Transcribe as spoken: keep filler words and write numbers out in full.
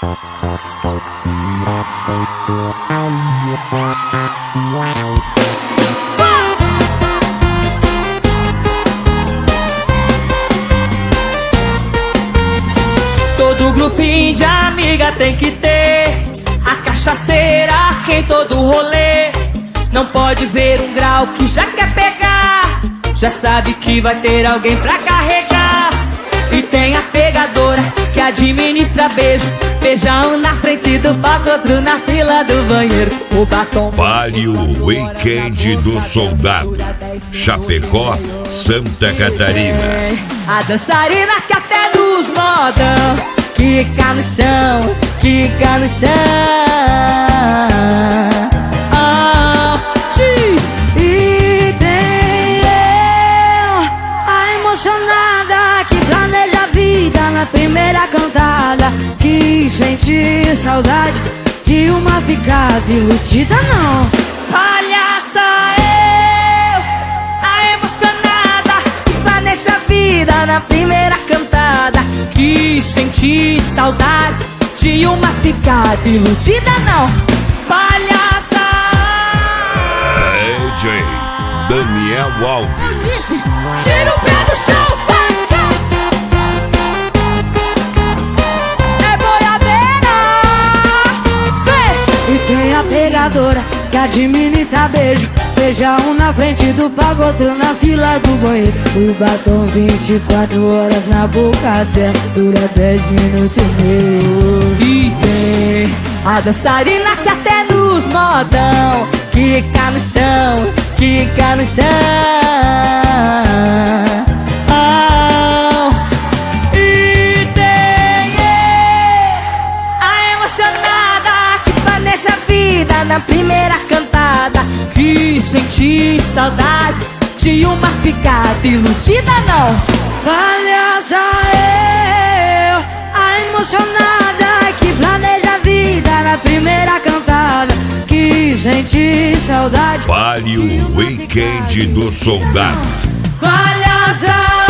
Todo grupinho de amiga tem que ter a cachaceira que em todo rolê. Não pode ver um grau que já quer pegar, já sabe que vai ter alguém pra carregar. E tem a pegadora que administra beijo, beijão na frente do palco, outro na fila do banheiro. O batom Vale o Weekend do Soldado, Chapecó, Santa Catarina. A dançarina que até nos modão quica no chão, quica no chão. Ah, diz. E tem eu, a emocionada que planeja a vida na primeira cantada, que sente saudade de uma ficada iludida não. Palhaça eu, a emocionada que planeja a vida na primeira cantada, que senti saudade de uma ficada iludida não. Palhaça D J Daniel Alves. Tira o pé do chão, vai, vai. É boiadeira, vem. E tem a pegadora que administra beijo, beija um na frente do palco, outro na fila do banheiro. O batom vinte e quatro horas na boca dela, dura dez minutos e meio. E tem a dançarina que até nos modão quica no chão, quica no chão. Oh. E tem eu, a emocionada que planeja a vida na primeira cantada, que senti saudade de uma ficada iludida não. Palhaça eu, a emocionada que planeja a vida na primeira cantada, que senti saudade. Vale o Weekend do Soldado. Palhaça